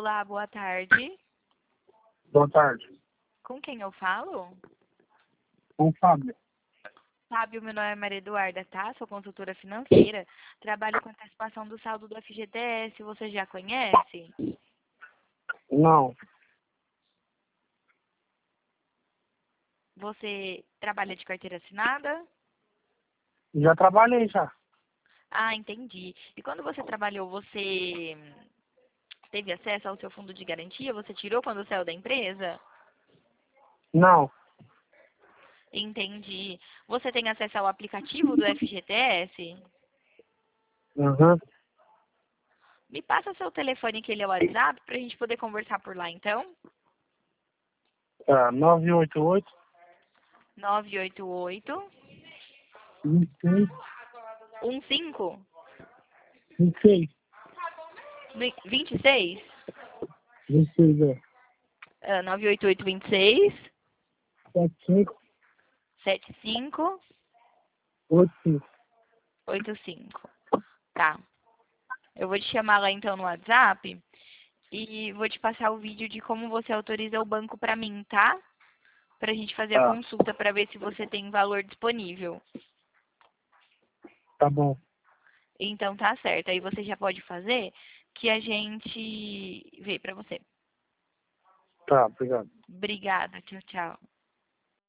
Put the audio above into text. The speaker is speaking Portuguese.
Olá, boa tarde. Boa tarde. Com quem eu falo? Com o Fábio. Fábio, meu nome é Maria Eduarda, tá? Sou consultora financeira. Trabalho com antecipação do saldo do FGTS. Você já conhece? Não, Você trabalha de carteira assinada? já trabalhei já. Ah, entendi. E quando você trabalhou, você teve acesso ao seu fundo de garantia? Você tirou quando saiu da empresa? Não, Entendi. Você tem acesso ao aplicativo do FGTS? uhum. Me passa seu telefone, que ele é o WhatsApp, pra gente poder conversar por lá, então. Tá, 988 988 26 15 26 26 26 988 26 75 75 85. 85. Tá. Eu vou te chamar lá então no WhatsApp e vou te passar o vídeo de como você autoriza o banco pra mim, tá? Pra gente fazer a Tá, consulta pra ver se você tem valor disponível. tá bom. Então tá certo. Aí você já pode fazer que a gente vê pra você. Tá, obrigado. Obrigada. Tchau, tchau.